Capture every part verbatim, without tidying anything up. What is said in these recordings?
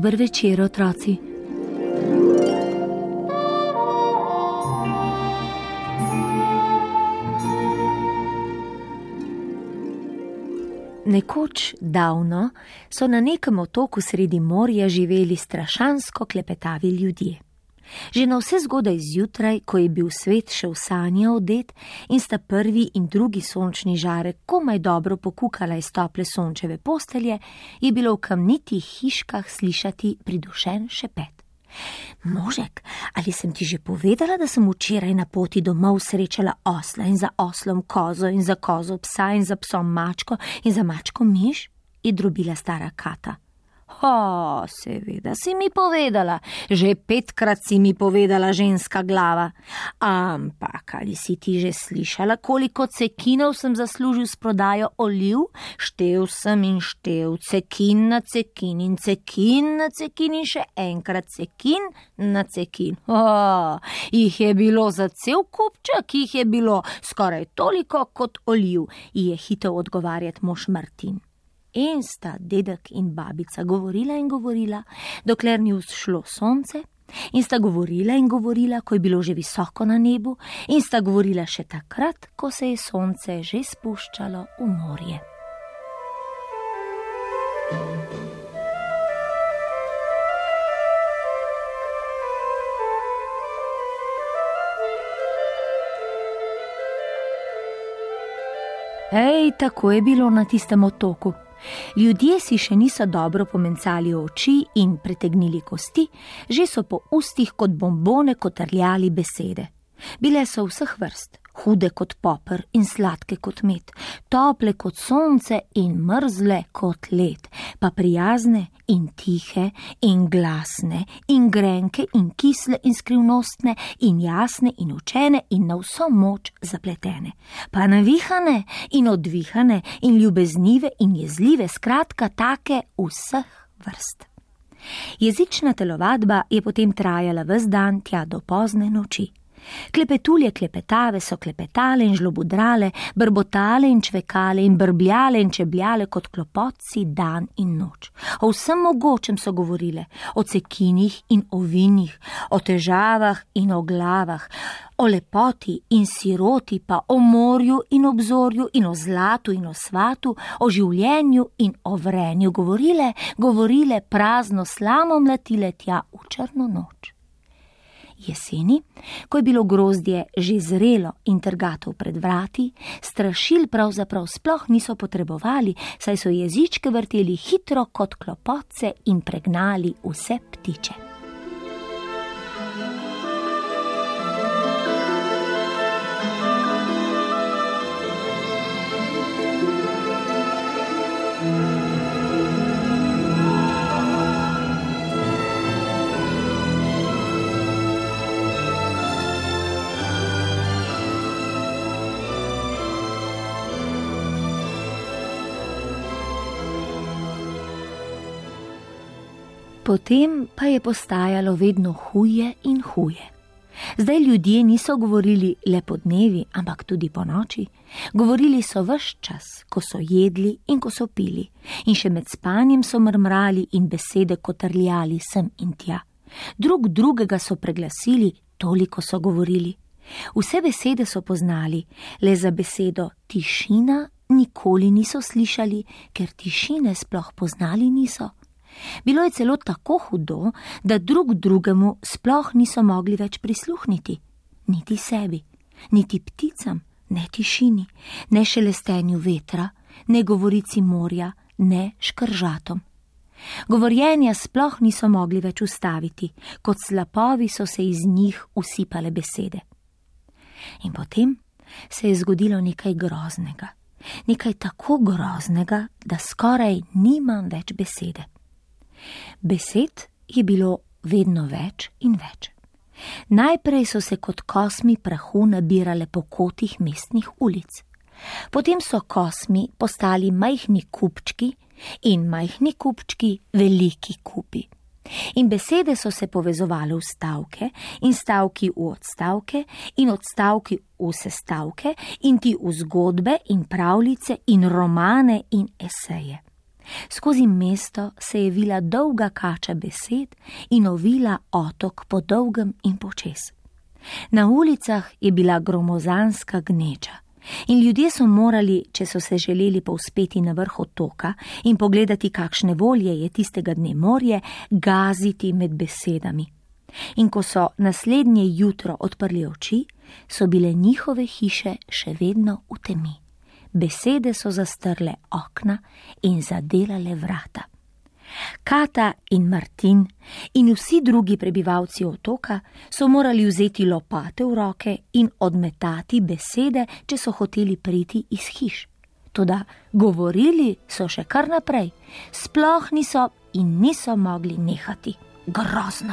Dober večer, otroci. Nekoč davno so na nekem otoku sredi morja živeli strašansko klepetavi ljudje. Že na vse zgodaj zjutraj, ko je bil svet še v sanje odet in sta prvi in drugi sončni žarek komaj dobro pokukala iz tople sončeve postelje, je bilo v kamnitih hiškah slišati pridušen šepet. Možek, ali sem ti že povedala, da sem včeraj na poti domov srečala osla in za oslom kozo in za kozo psa in za psom mačko in za mačko miš? Je drobila stara Kata. Ho, seveda si mi povedala, že petkrat si mi povedala, ženska glava. Ampak ali si ti že slišala, koliko cekinov sem zaslužil s prodajo oliv? Štev sem in štev, cekin na cekin in cekin na cekin in še enkrat cekin na cekin. Ho, jih je bilo za cel kupček, jih je bilo skoraj toliko kot oliv, ji je hitel odgovarjati mož Martin. In sta dedek in babica govorila in govorila, dokler ni vzšlo sonce, in sta govorila in govorila, ko je bilo že visoko na nebu, in sta govorila še takrat, ko se je sonce že spuščalo v morje. Ej, tako je bilo na tistem otoku. Ljudje si še niso dobro pomencali oči in pretegnili kosti, že so po ustih kot bombone kotrljali besede. Bile so vseh vrst, hude kot popr in sladke kot med, tople kot sonce in mrzle kot led, pa prijazne in tihe in glasne in grenke in kisle in skrivnostne in jasne in učene in na vso moč zapletene, pa navihane in odvihane in ljubeznive in jezljive, skratka take vseh vrst. Jezična telovadba je potem trajala ves dan tja do pozne noči. Klepetulje klepetave so klepetale in žlobudrale, brbotale in čvekale in brbljale in čebljale kot klopotci dan in noč. O vsem mogočem so govorile, o cekinih in o vinih, o težavah in o glavah, o lepoti in siroti, pa o morju in obzorju in o zlatu in o svatu, o življenju in o vrenju govorile, govorile prazno slamo mlatile tja v črno noč. Jeseni, ko je bilo grozdje že zrelo in trgato pred vrati, strašil pravzaprav sploh niso potrebovali, saj so jezičke vrteli hitro kot klopotce in pregnali vse ptiče. Potem pa je postajalo vedno huje in huje. Zdaj ljudje niso govorili le po dnevi, ampak tudi po noči. Govorili so ves čas, ko so jedli in ko so pili, in še med spanjem so mrmrali in besede kotrljali sem in tja. Drug drugega so preglasili, toliko so govorili. Vse besede so poznali, le za besedo tišina nikoli niso slišali, ker tišine sploh poznali niso. Bilo je celo tako hudo, da drug drugemu sploh niso mogli več prisluhniti, niti sebi, niti pticam, ne tišini, ne šelestenju vetra, ne govorici morja, ne škržatom. Govorjenja sploh niso mogli več ustaviti, kot slapovi so se iz njih usipale besede. In potem se je zgodilo nekaj groznega, nekaj tako groznega, da skoraj nimam več besede. Besed je bilo vedno več in več. Najprej so se kot kosmi prahu nabirale po kotih mestnih ulic. Potem so kosmi postali majhni kupčki in majhni kupčki veliki kupi. In besede so se povezovale v stavke in stavki v odstavke in odstavki v sestavke in ti v zgodbe in pravljice in romane in eseje. Skozi mesto se je vila dolga kača besed in ovila otok po dolgem in počez. Na ulicah je bila gromozanska gneča in ljudje so morali, če so se želeli povzpeti na vrh otoka in pogledati, kakšne volje je tistega dne morje, gaziti med besedami. In ko so naslednje jutro odprli oči, so bile njihove hiše še vedno v temi. Besede so zastrle okna in zadelale vrata. Kata in Martin in vsi drugi prebivalci otoka so morali vzeti lopate v roke in odmetati besede, če so hoteli priti iz hiš. Toda govorili so še kar naprej, sploh niso in niso mogli nehati. Grozno!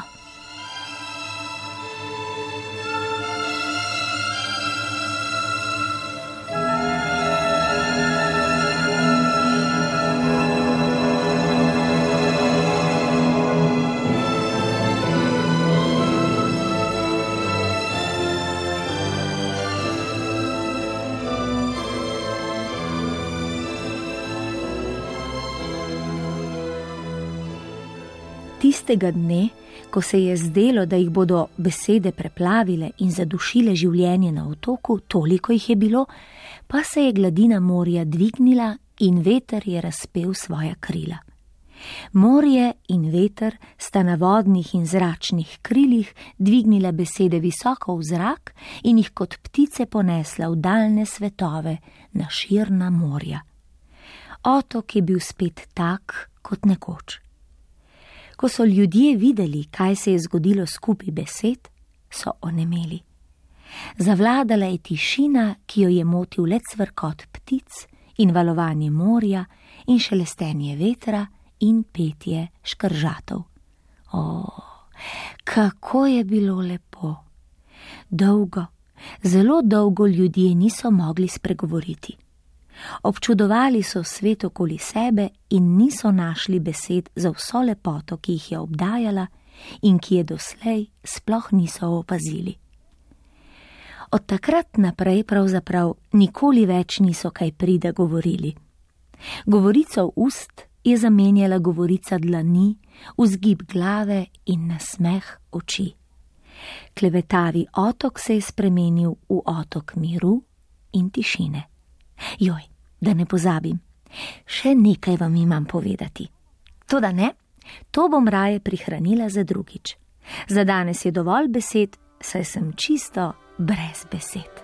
Tistega dne, ko se je zdelo, da jih bodo besede preplavile in zadušile življenje na otoku, toliko jih je bilo, pa se je gladina morja dvignila in veter je razpel svoja krila. Morje in veter sta na vodnih in zračnih krilih dvignila besede visoko v zrak in jih kot ptice ponesla v daljne svetove na širna morja. Otok je bil spet tak kot nekoč. Ko so ljudje videli, kaj se je zgodilo skupaj besed, so onemeli. Zavladala je tišina, ki jo je motil le cvrkot ptic in valovanje morja in šelestenje vetra in petje škržatov. O, kako je bilo lepo! Dolgo, zelo dolgo ljudje niso mogli spregovoriti. Občudovali so svet okoli sebe in niso našli besed za vso lepoto, ki jih je obdajala in ki je doslej sploh niso opazili. Od takrat naprej pravzaprav nikoli več niso kaj prida govorili. Govorico ust je zamenjala govorica dlani, vzgib glave in nasmeh oči. Klevetavi otok se je spremenil v otok miru in tišine. Joj, da ne pozabim, še nekaj vam imam povedati. Toda ne, to bom raje prihranila za drugič. Za danes je dovolj besed, saj sem čisto brez besed.